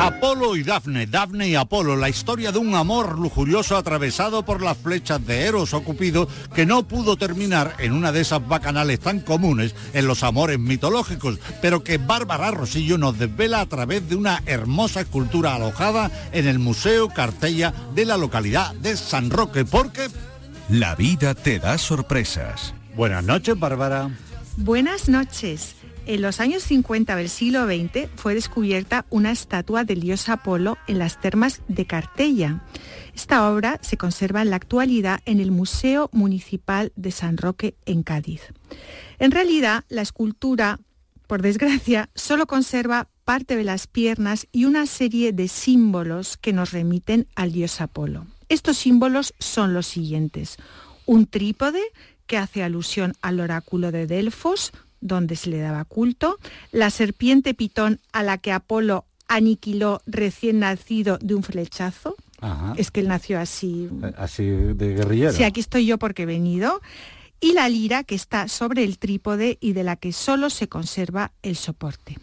Apolo y Dafne, Dafne y Apolo, la historia de un amor lujurioso atravesado por las flechas de Eros o Cupido que no pudo terminar en una de esas bacanales tan comunes en los amores mitológicos, pero que Bárbara Rosillo nos desvela a través de una hermosa escultura alojada en el Museo Cartella de la localidad de San Roque, porque... La vida te da sorpresas. Buenas noches, Bárbara. Buenas noches. En los años 50 del siglo XX fue descubierta una estatua del dios Apolo en las termas de Cartella. Esta obra se conserva en la actualidad en el Museo Municipal de San Roque, en Cádiz. En realidad, la escultura, por desgracia, solo conserva parte de las piernas y una serie de símbolos que nos remiten al dios Apolo. Estos símbolos son los siguientes: un trípode que hace alusión al oráculo de Delfos, donde se le daba culto, la serpiente pitón a la que Apolo aniquiló recién nacido de un flechazo. Ajá. Es que él nació así. Así de guerrillero. Sí, aquí estoy yo porque he venido. Y la lira que está sobre el trípode y de la que solo se conserva el soporte.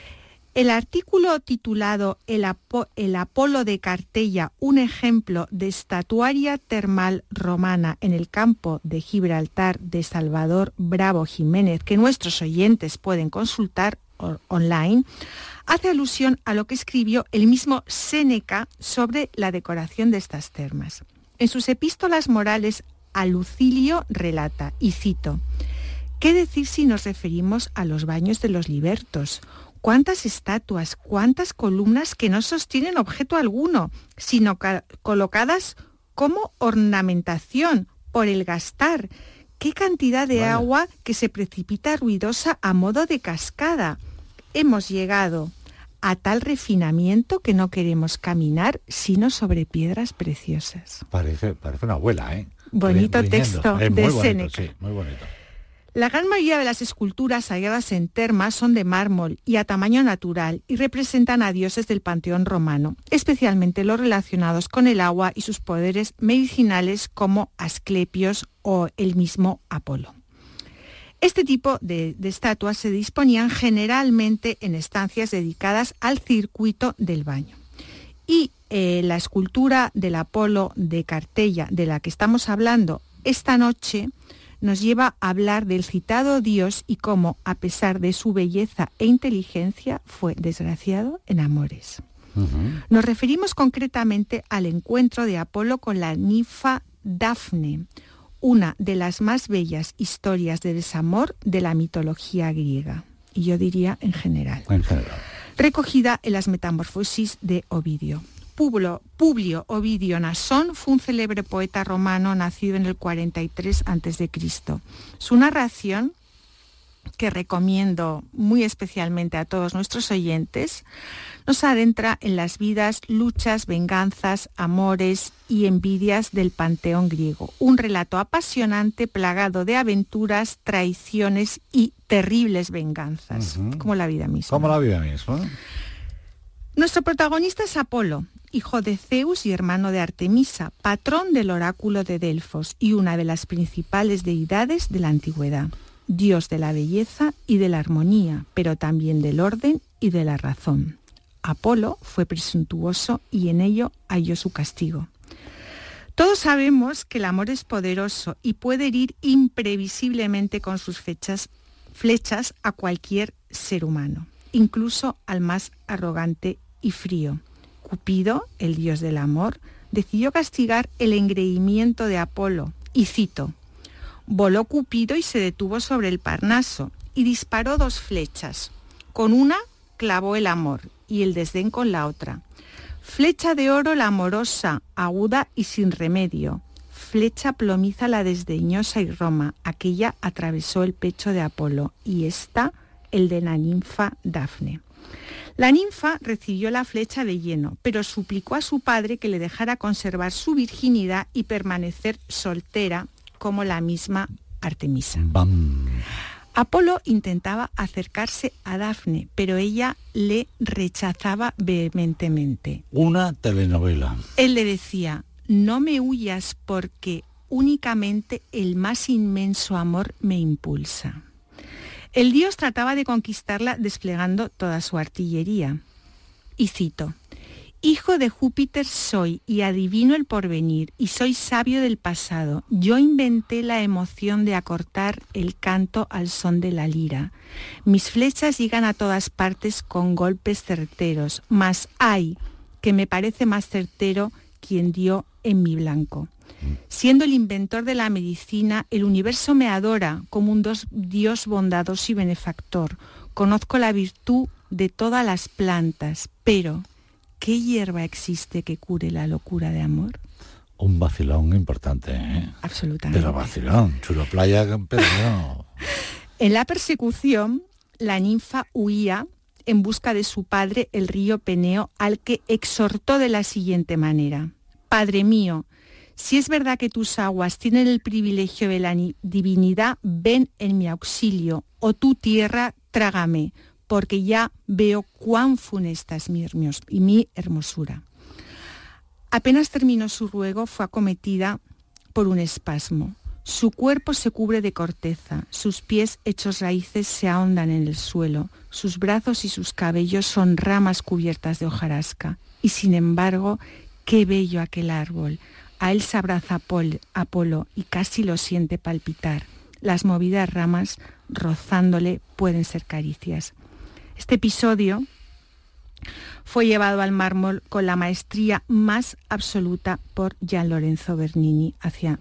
El artículo titulado El Apolo de Cartella, un ejemplo de estatuaria termal romana en el campo de Gibraltar, de Salvador Bravo Jiménez, que nuestros oyentes pueden consultar online, hace alusión a lo que escribió el mismo Séneca sobre la decoración de estas termas. En sus epístolas morales a Lucilio relata, y cito: ¿qué decir si nos referimos a los baños de los libertos? ¿Cuántas estatuas, cuántas columnas que no sostienen objeto alguno, sino colocadas como ornamentación por el gastar? ¿Qué cantidad de agua que se precipita ruidosa a modo de cascada? Hemos llegado a tal refinamiento que no queremos caminar sino sobre piedras preciosas. Parece una abuela, ¿eh? Bonito texto de Séneca. Sí, muy bonito. La gran mayoría de las esculturas halladas en termas son de mármol y a tamaño natural y representan a dioses del panteón romano, especialmente los relacionados con el agua y sus poderes medicinales como Asclepios o el mismo Apolo. Este tipo de estatuas se disponían generalmente en estancias dedicadas al circuito del baño. Y la escultura del Apolo de Cartella, de la que estamos hablando esta noche, nos lleva a hablar del citado dios y cómo, a pesar de su belleza e inteligencia, fue desgraciado en amores. Uh-huh. Nos referimos concretamente al encuentro de Apolo con la ninfa Dafne, una de las más bellas historias de desamor de la mitología griega, y yo diría en general. Recogida en las Metamorfosis de Ovidio. Publio Ovidio Nasón fue un célebre poeta romano nacido en el 43 a.C. Su narración, que recomiendo muy especialmente a todos nuestros oyentes, nos adentra en las vidas, luchas, venganzas, amores y envidias del panteón griego. Un relato apasionante, plagado de aventuras, traiciones y terribles venganzas, como la vida misma. Como la vida misma. Nuestro protagonista es Apolo, hijo de Zeus y hermano de Artemisa, patrón del oráculo de Delfos y una de las principales deidades de la antigüedad, dios de la belleza y de la armonía, pero también del orden y de la razón. Apolo fue presuntuoso y en ello halló su castigo. Todos sabemos que el amor es poderoso y puede herir imprevisiblemente con sus flechas a cualquier ser humano, incluso al más arrogante y frío. Cupido, el dios del amor, decidió castigar el engreimiento de Apolo, y cito: voló Cupido y se detuvo sobre el Parnaso, y disparó 2 flechas. Con una clavó el amor, y el desdén con la otra. Flecha de oro la amorosa, aguda y sin remedio. Flecha plomiza la desdeñosa y Roma, aquella atravesó el pecho de Apolo, y esta el de la ninfa Dafne. La ninfa recibió la flecha de lleno, pero suplicó a su padre que le dejara conservar su virginidad y permanecer soltera como la misma Artemisa. ¡Bam! Apolo intentaba acercarse a Dafne, pero ella le rechazaba vehementemente. Una telenovela. Él le decía: no me huyas porque únicamente el más inmenso amor me impulsa. El dios trataba de conquistarla desplegando toda su artillería. Y cito: Hijo de Júpiter soy y adivino el porvenir y soy sabio del pasado. Yo inventé la emoción de acortar el canto al son de la lira. Mis flechas llegan a todas partes con golpes certeros, mas hay, que me parece más certero, quien dio en mi blanco. Siendo el inventor de la medicina, el universo me adora como un Dios bondadoso y benefactor. Conozco la virtud de todas las plantas, pero ¿qué hierba existe que cure la locura de amor? Un vacilón importante, ¿eh? Absolutamente. Pero vacilón, chulo playa, pero no. En la persecución, la ninfa huía en busca de su padre, el río Peneo, al que exhortó de la siguiente manera: Padre mío, si es verdad que tus aguas tienen el privilegio de la divinidad, ven en mi auxilio, o tu tierra, trágame, porque ya veo cuán funesta es mi hermosura. Apenas terminó su ruego, fue acometida por un espasmo. Su cuerpo se cubre de corteza, sus pies hechos raíces se ahondan en el suelo, sus brazos y sus cabellos son ramas cubiertas de hojarasca. Y sin embargo, qué bello aquel árbol. A él se abraza Apolo y casi lo siente palpitar. Las movidas ramas, rozándole, pueden ser caricias. Este episodio fue llevado al mármol con la maestría más absoluta por Gian Lorenzo Bernini hacia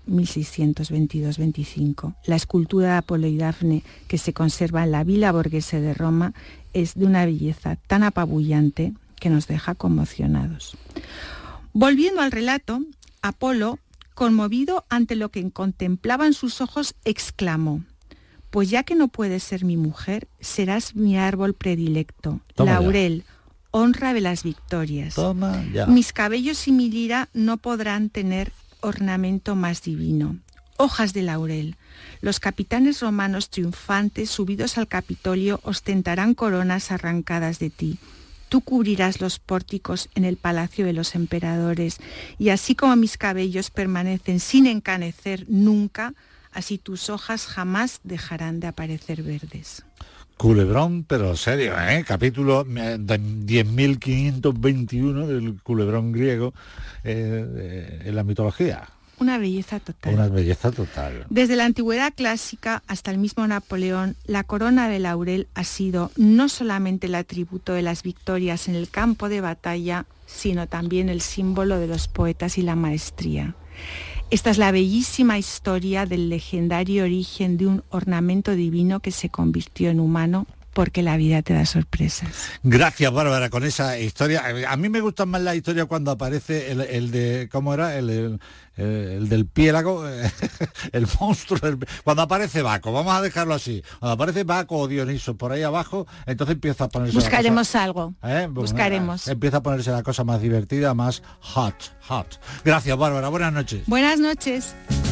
1622-25. La escultura de Apolo y Dafne, que se conserva en la Villa Borghese de Roma, es de una belleza tan apabullante que nos deja conmocionados. Volviendo al relato, Apolo, conmovido ante lo que contemplaban sus ojos, exclamó: pues ya que no puedes ser mi mujer, serás mi árbol predilecto, Toma laurel, honra de las victorias. Toma ya. Mis cabellos y mi lira no podrán tener ornamento más divino. Hojas de laurel. Los capitanes romanos triunfantes, subidos al Capitolio, ostentarán coronas arrancadas de ti. Tú cubrirás los pórticos en el palacio de los emperadores, y así como mis cabellos permanecen sin encanecer nunca, así tus hojas jamás dejarán de aparecer verdes. Culebrón, pero serio, ¿eh? Capítulo 10.521 del culebrón griego en la mitología. Una belleza total. Una belleza total. Desde la antigüedad clásica hasta el mismo Napoleón, la corona de laurel ha sido no solamente el atributo de las victorias en el campo de batalla, sino también el símbolo de los poetas y la maestría. Esta es la bellísima historia del legendario origen de un ornamento divino que se convirtió en humano, porque la vida te da sorpresas. Gracias, Bárbara, con esa historia. A mí me gustan más las historias cuando aparece el de, ¿cómo era? El del piélago, el monstruo, cuando aparece Baco, vamos a dejarlo así. Cuando aparece Baco o Dioniso por ahí abajo, entonces empieza a ponerse Buscaremos la cosa, algo. Buscaremos. Empieza a ponerse la cosa más divertida, más hot. Gracias, Bárbara, buenas noches. Buenas noches.